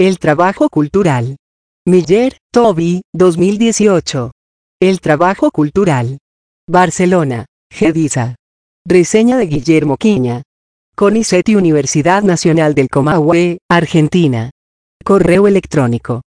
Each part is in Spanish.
El trabajo cultural. Miller, Toby, 2018. El trabajo cultural. Barcelona, Gedisa. Reseña de Guillermo Quiña. CONICET y Universidad Nacional del Comahue, Argentina. Correo electrónico: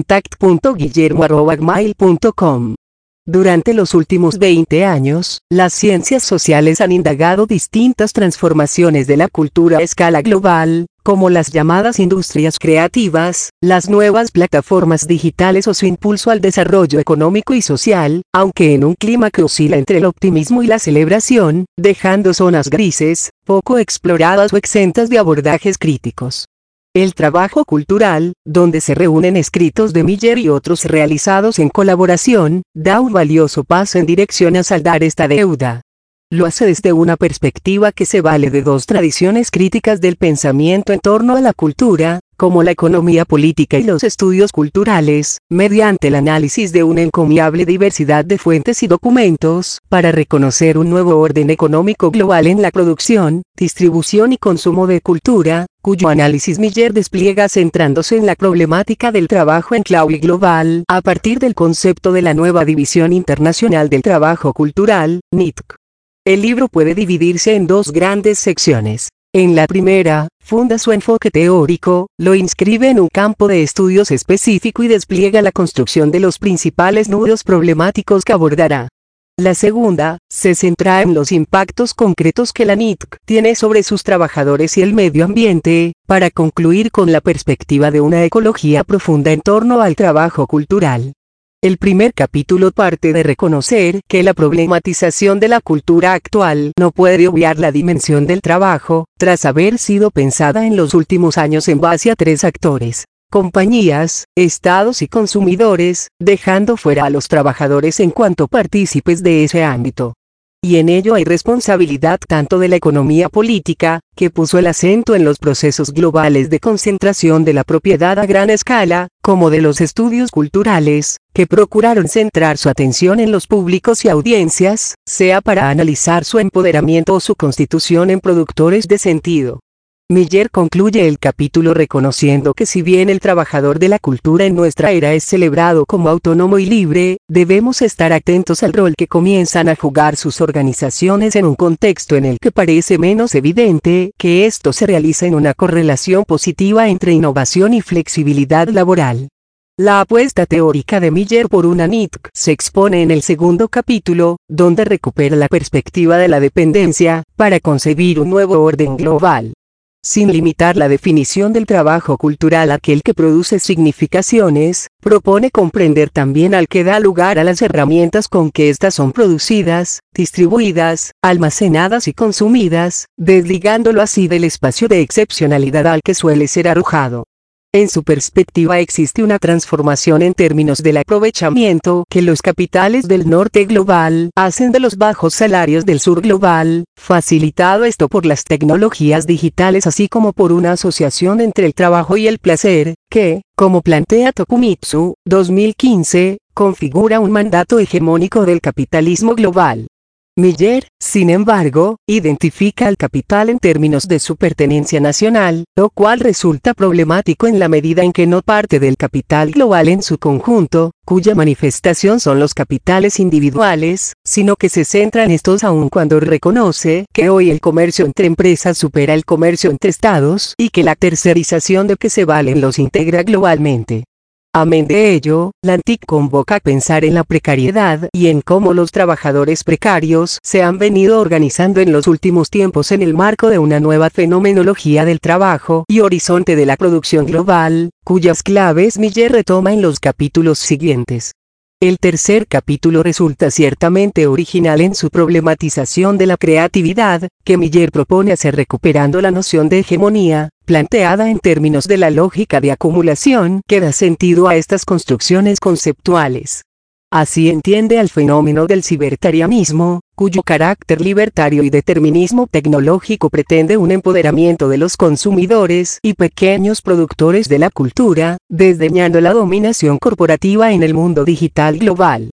contact.guillermo@gmail.com. Durante los últimos 20 años, las ciencias sociales han indagado distintas transformaciones de la cultura a escala global, como las llamadas industrias creativas, las nuevas plataformas digitales o su impulso al desarrollo económico y social, aunque en un clima que oscila entre el optimismo y la celebración, dejando zonas grises, poco exploradas o exentas de abordajes críticos. El trabajo cultural, donde se reúnen escritos de Miller y otros realizados en colaboración, da un valioso paso en dirección a saldar esta deuda. Lo hace desde una perspectiva que se vale de dos tradiciones críticas del pensamiento en torno a la cultura, como la economía política y los estudios culturales, mediante el análisis de una encomiable diversidad de fuentes y documentos, para reconocer un nuevo orden económico global en la producción, distribución y consumo de cultura, cuyo análisis Miller despliega centrándose en la problemática del trabajo en clave global, a partir del concepto de la nueva División Internacional del Trabajo Cultural, NITC. El libro puede dividirse en dos grandes secciones. En la primera, funda su enfoque teórico, lo inscribe en un campo de estudios específico y despliega la construcción de los principales nudos problemáticos que abordará. La segunda, se centra en los impactos concretos que la NITC tiene sobre sus trabajadores y el medio ambiente, para concluir con la perspectiva de una ecología profunda en torno al trabajo cultural. El primer capítulo parte de reconocer que la problematización de la cultura actual no puede obviar la dimensión del trabajo, tras haber sido pensada en los últimos años en base a tres actores: compañías, estados y consumidores, dejando fuera a los trabajadores en cuanto partícipes de ese ámbito. Y en ello hay responsabilidad tanto de la economía política, que puso el acento en los procesos globales de concentración de la propiedad a gran escala, como de los estudios culturales, que procuraron centrar su atención en los públicos y audiencias, sea para analizar su empoderamiento o su constitución en productores de sentido. Miller concluye el capítulo reconociendo que si bien el trabajador de la cultura en nuestra era es celebrado como autónomo y libre, debemos estar atentos al rol que comienzan a jugar sus organizaciones en un contexto en el que parece menos evidente que esto se realiza en una correlación positiva entre innovación y flexibilidad laboral. La apuesta teórica de Miller por una NITC se expone en el segundo capítulo, donde recupera la perspectiva de la dependencia, para concebir un nuevo orden global. Sin limitar la definición del trabajo cultural a aquel que produce significaciones, propone comprender también al que da lugar a las herramientas con que éstas son producidas, distribuidas, almacenadas y consumidas, desligándolo así del espacio de excepcionalidad al que suele ser arrojado. En su perspectiva existe una transformación en términos del aprovechamiento que los capitales del norte global hacen de los bajos salarios del sur global, facilitado esto por las tecnologías digitales así como por una asociación entre el trabajo y el placer, que, como plantea Tokumitsu, 2015, configura un mandato hegemónico del capitalismo global. Miller, sin embargo, identifica al capital en términos de su pertenencia nacional, lo cual resulta problemático en la medida en que no parte del capital global en su conjunto, cuya manifestación son los capitales individuales, sino que se centra en estos aun cuando reconoce que hoy el comercio entre empresas supera el comercio entre estados y que la tercerización de que se valen los integra globalmente. Amén de ello, la NTIC convoca a pensar en la precariedad y en cómo los trabajadores precarios se han venido organizando en los últimos tiempos en el marco de una nueva fenomenología del trabajo y horizonte de la producción global, cuyas claves Miller retoma en los capítulos siguientes. El tercer capítulo resulta ciertamente original en su problematización de la creatividad, que Miller propone hacer recuperando la noción de hegemonía, planteada en términos de la lógica de acumulación que da sentido a estas construcciones conceptuales. Así entiende al fenómeno del cibertarianismo, cuyo carácter libertario y determinismo tecnológico pretende un empoderamiento de los consumidores y pequeños productores de la cultura, desdeñando la dominación corporativa en el mundo digital global.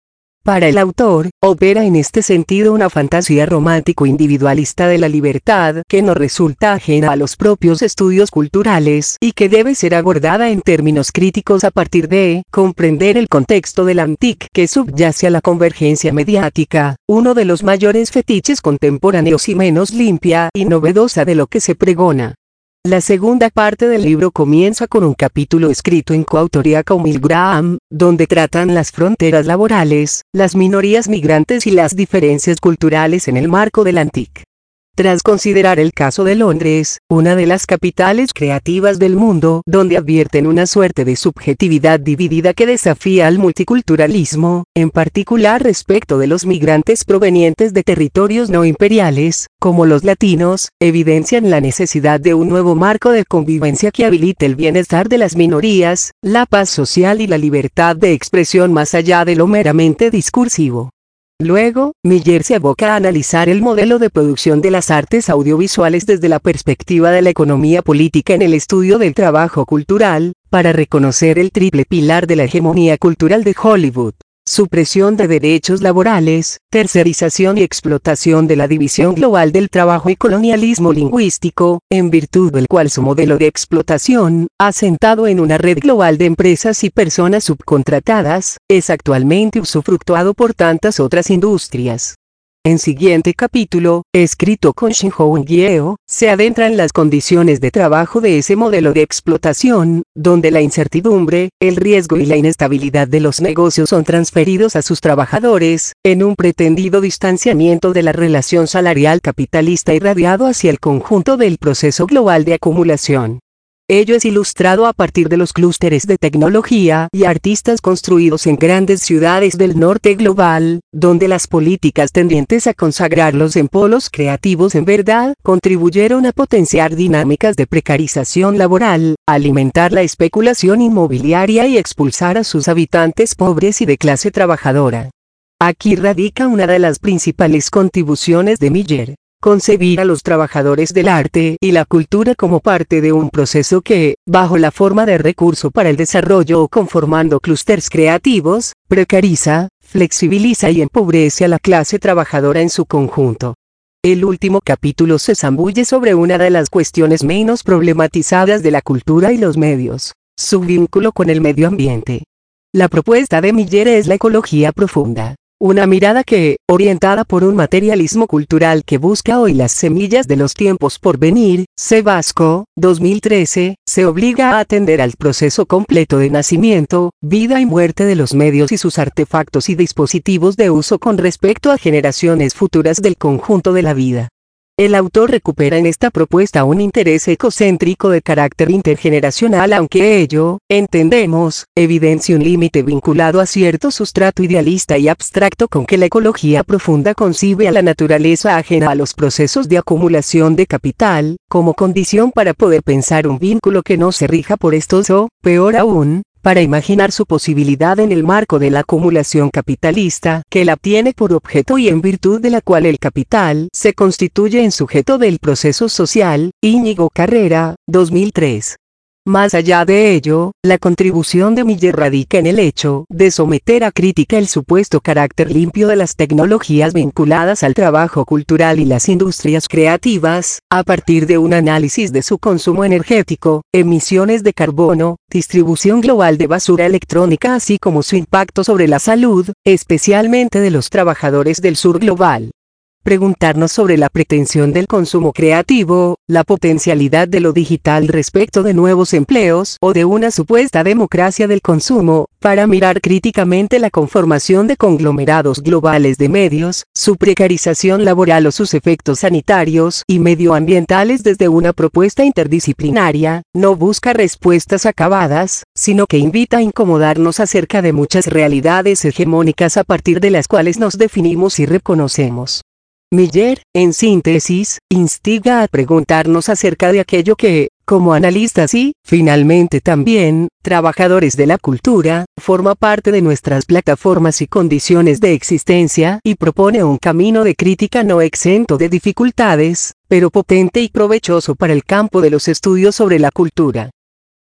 Para el autor, opera en este sentido una fantasía romántico-individualista de la libertad que no resulta ajena a los propios estudios culturales y que debe ser abordada en términos críticos a partir de comprender el contexto del antic que subyace a la convergencia mediática, uno de los mayores fetiches contemporáneos y menos limpia y novedosa de lo que se pregona. La segunda parte del libro comienza con un capítulo escrito en coautoría con Milgram, donde tratan las fronteras laborales, las minorías migrantes y las diferencias culturales en el marco del antic. Tras considerar el caso de Londres, una de las capitales creativas del mundo, donde advierten una suerte de subjetividad dividida que desafía al multiculturalismo, en particular respecto de los migrantes provenientes de territorios no imperiales, como los latinos, evidencian la necesidad de un nuevo marco de convivencia que habilite el bienestar de las minorías, la paz social y la libertad de expresión más allá de lo meramente discursivo. Luego, Miller se aboca a analizar el modelo de producción de las artes audiovisuales desde la perspectiva de la economía política en el estudio del trabajo cultural, para reconocer el triple pilar de la hegemonía cultural de Hollywood: supresión de derechos laborales, tercerización y explotación de la división global del trabajo y colonialismo lingüístico, en virtud del cual su modelo de explotación, asentado en una red global de empresas y personas subcontratadas, es actualmente usufructuado por tantas otras industrias. En siguiente capítulo, escrito con Shinhou Yeo, se adentra en las condiciones de trabajo de ese modelo de explotación, donde la incertidumbre, el riesgo y la inestabilidad de los negocios son transferidos a sus trabajadores, en un pretendido distanciamiento de la relación salarial capitalista irradiado hacia el conjunto del proceso global de acumulación. Ello es ilustrado a partir de los clústeres de tecnología y artistas construidos en grandes ciudades del norte global, donde las políticas tendientes a consagrarlos en polos creativos en verdad contribuyeron a potenciar dinámicas de precarización laboral, alimentar la especulación inmobiliaria y expulsar a sus habitantes pobres y de clase trabajadora. Aquí radica una de las principales contribuciones de Miller: concebir a los trabajadores del arte y la cultura como parte de un proceso que, bajo la forma de recurso para el desarrollo o conformando clústeres creativos, precariza, flexibiliza y empobrece a la clase trabajadora en su conjunto. El último capítulo se zambulle sobre una de las cuestiones menos problematizadas de la cultura y los medios: su vínculo con el medio ambiente. La propuesta de Miller es la ecología profunda. Una mirada que, orientada por un materialismo cultural que busca hoy las semillas de los tiempos por venir, Sebasco, 2013, se obliga a atender al proceso completo de nacimiento, vida y muerte de los medios y sus artefactos y dispositivos de uso con respecto a generaciones futuras del conjunto de la vida. El autor recupera en esta propuesta un interés ecocéntrico de carácter intergeneracional, aunque ello, entendemos, evidencia un límite vinculado a cierto sustrato idealista y abstracto con que la ecología profunda concibe a la naturaleza ajena a los procesos de acumulación de capital, como condición para poder pensar un vínculo que no se rija por estos o, peor aún, para imaginar su posibilidad en el marco de la acumulación capitalista, que la tiene por objeto y en virtud de la cual el capital se constituye en sujeto del proceso social. Íñigo Carrera, 2003. Más allá de ello, la contribución de Miller radica en el hecho de someter a crítica el supuesto carácter limpio de las tecnologías vinculadas al trabajo cultural y las industrias creativas, a partir de un análisis de su consumo energético, emisiones de carbono, distribución global de basura electrónica, así como su impacto sobre la salud, especialmente de los trabajadores del sur global. Preguntarnos sobre la pretensión del consumo creativo, la potencialidad de lo digital respecto de nuevos empleos o de una supuesta democracia del consumo, para mirar críticamente la conformación de conglomerados globales de medios, su precarización laboral o sus efectos sanitarios y medioambientales desde una propuesta interdisciplinaria, no busca respuestas acabadas, sino que invita a incomodarnos acerca de muchas realidades hegemónicas a partir de las cuales nos definimos y reconocemos. Miller, en síntesis, instiga a preguntarnos acerca de aquello que, como analistas y, finalmente también, trabajadores de la cultura, forma parte de nuestras plataformas y condiciones de existencia y propone un camino de crítica no exento de dificultades, pero potente y provechoso para el campo de los estudios sobre la cultura.